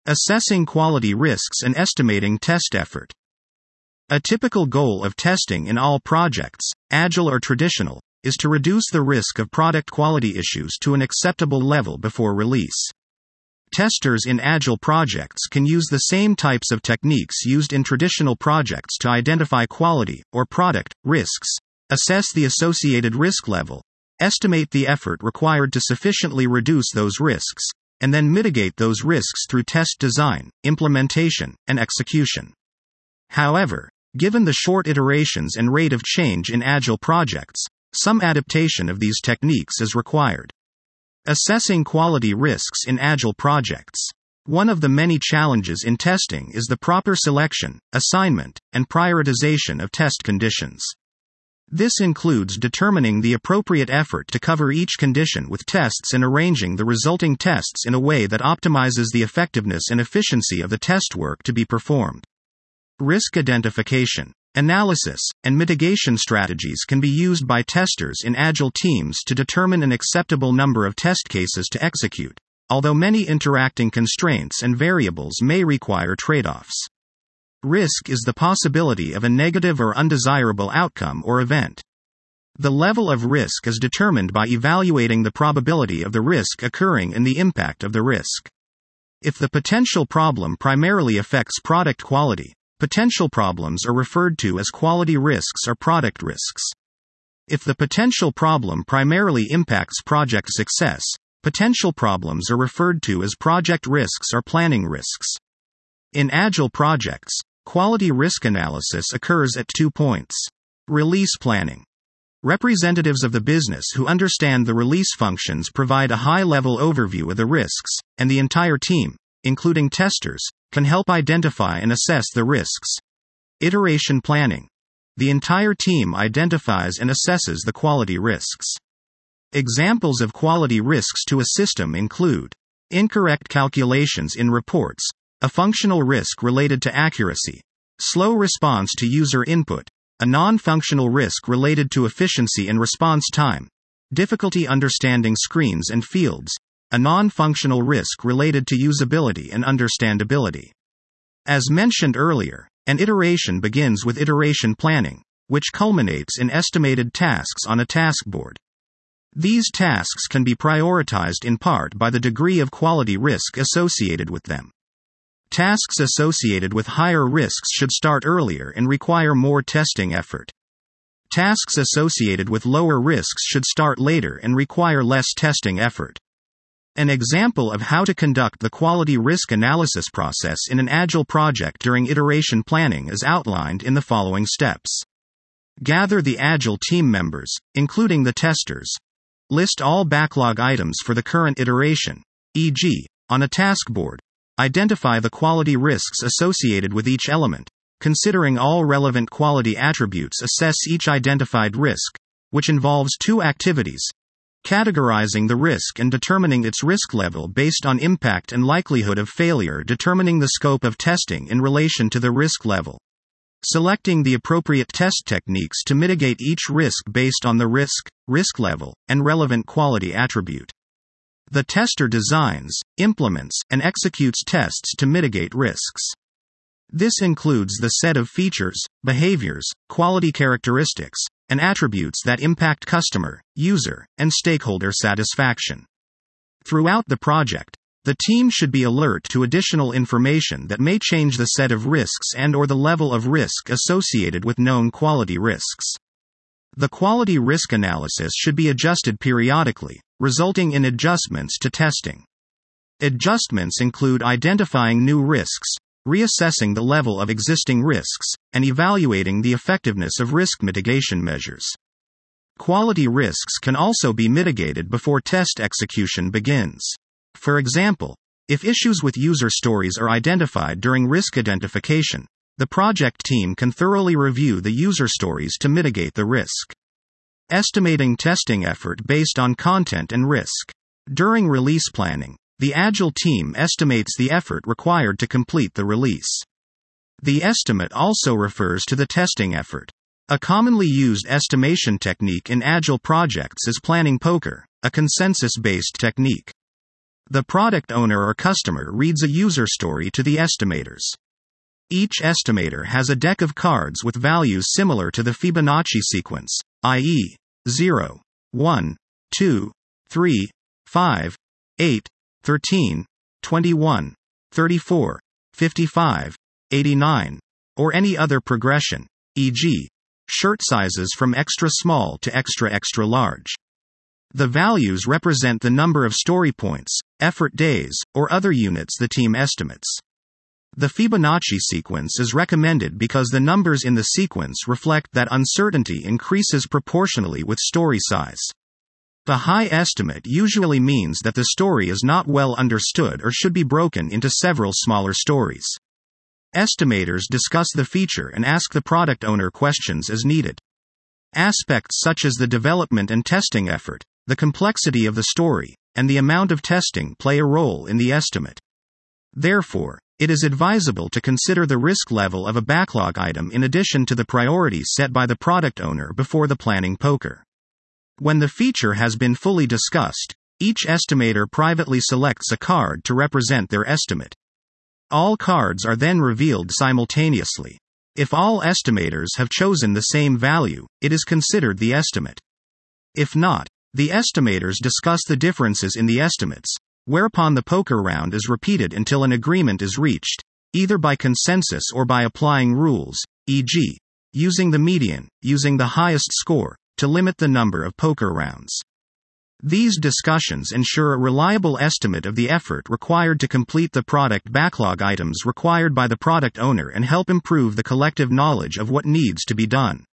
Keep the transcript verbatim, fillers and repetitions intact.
Assessing quality risks and estimating test effort. A typical goal of testing in all projects, agile or traditional, is to reduce the risk of product quality issues to an acceptable level before release. Testers in agile projects can use the same types of techniques used in traditional projects to identify quality or product risks, assess the associated risk level, estimate the effort required to sufficiently reduce those risks, and then mitigate those risks through test design, implementation, and execution. However, given the short iterations and rate of change in agile projects, some adaptation of these techniques is required. Assessing quality risks in agile projects. One of the many challenges in testing is the proper selection, assignment, and prioritization of test conditions. This includes determining the appropriate effort to cover each condition with tests and arranging the resulting tests in a way that optimizes the effectiveness and efficiency of the test work to be performed. Risk identification, analysis, and mitigation strategies can be used by testers in agile teams to determine an acceptable number of test cases to execute, although many interacting constraints and variables may require trade-offs. Risk is the possibility of a negative or undesirable outcome or event. The level of risk is determined by evaluating the probability of the risk occurring and the impact of the risk. If the potential problem primarily affects product quality, potential problems are referred to as quality risks or product risks. If the potential problem primarily impacts project success, potential problems are referred to as project risks or planning risks. In agile projects, quality risk analysis occurs at two points. Release planning. Representatives of the business who understand the release functions provide a high-level overview of the risks, and the entire team, including testers, can help identify and assess the risks. Iteration planning. The entire team identifies and assesses the quality risks. Examples of quality risks to a system include incorrect calculations in reports, a functional risk related to accuracy, slow response to user input, a non-functional risk related to efficiency and response time, difficulty understanding screens and fields, a non-functional risk related to usability and understandability. As mentioned earlier, an iteration begins with iteration planning, which culminates in estimated tasks on a task board. These tasks can be prioritized in part by the degree of quality risk associated with them. Tasks associated with higher risks should start earlier and require more testing effort. Tasks associated with lower risks should start later and require less testing effort. An example of how to conduct the quality risk analysis process in an agile project during iteration planning is outlined in the following steps. Gather the agile team members, including the testers. List all backlog items for the current iteration, for example, on a task board. Identify the quality risks associated with each element. Considering all relevant quality attributes, assess each identified risk, which involves two activities: categorizing the risk and determining its risk level based on impact and likelihood of failure, determining the scope of testing in relation to the risk level. Selecting the appropriate test techniques to mitigate each risk based on the risk, risk level, and relevant quality attribute. The tester designs, implements, and executes tests to mitigate risks. This includes the set of features, behaviors, quality characteristics, and attributes that impact customer, user, and stakeholder satisfaction. Throughout the project, the team should be alert to additional information that may change the set of risks and/or the level of risk associated with known quality risks. The quality risk analysis should be adjusted periodically, resulting in adjustments to testing. Adjustments include identifying new risks, reassessing the level of existing risks, and evaluating the effectiveness of risk mitigation measures. Quality risks can also be mitigated before test execution begins. For example, if issues with user stories are identified during risk identification, the project team can thoroughly review the user stories to mitigate the risk. Estimating testing effort based on content and risk. During release planning, the Agile team estimates the effort required to complete the release. The estimate also refers to the testing effort. A commonly used estimation technique in Agile projects is planning poker, a consensus-based technique. The product owner or customer reads a user story to the estimators. Each estimator has a deck of cards with values similar to the Fibonacci sequence, that is, zero, one, two, three, five, eight, thirteen, twenty-one, thirty-four, fifty-five, eighty-nine, or any other progression, for example, shirt sizes from extra small to extra extra large. The values represent the number of story points, effort days, or other units the team estimates. The Fibonacci sequence is recommended because the numbers in the sequence reflect that uncertainty increases proportionally with story size. The high estimate usually means that the story is not well understood or should be broken into several smaller stories. Estimators discuss the feature and ask the product owner questions as needed. Aspects such as the development and testing effort, the complexity of the story, and the amount of testing play a role in the estimate. Therefore, it is advisable to consider the risk level of a backlog item in addition to the priorities set by the product owner before the planning poker. When the feature has been fully discussed, each estimator privately selects a card to represent their estimate. All cards are then revealed simultaneously. If all estimators have chosen the same value, it is considered the estimate. If not, the estimators discuss the differences in the estimates, whereupon the poker round is repeated until an agreement is reached, either by consensus or by applying rules, for example, using the median, using the highest score, to limit the number of poker rounds. These discussions ensure a reliable estimate of the effort required to complete the product backlog items required by the product owner and help improve the collective knowledge of what needs to be done.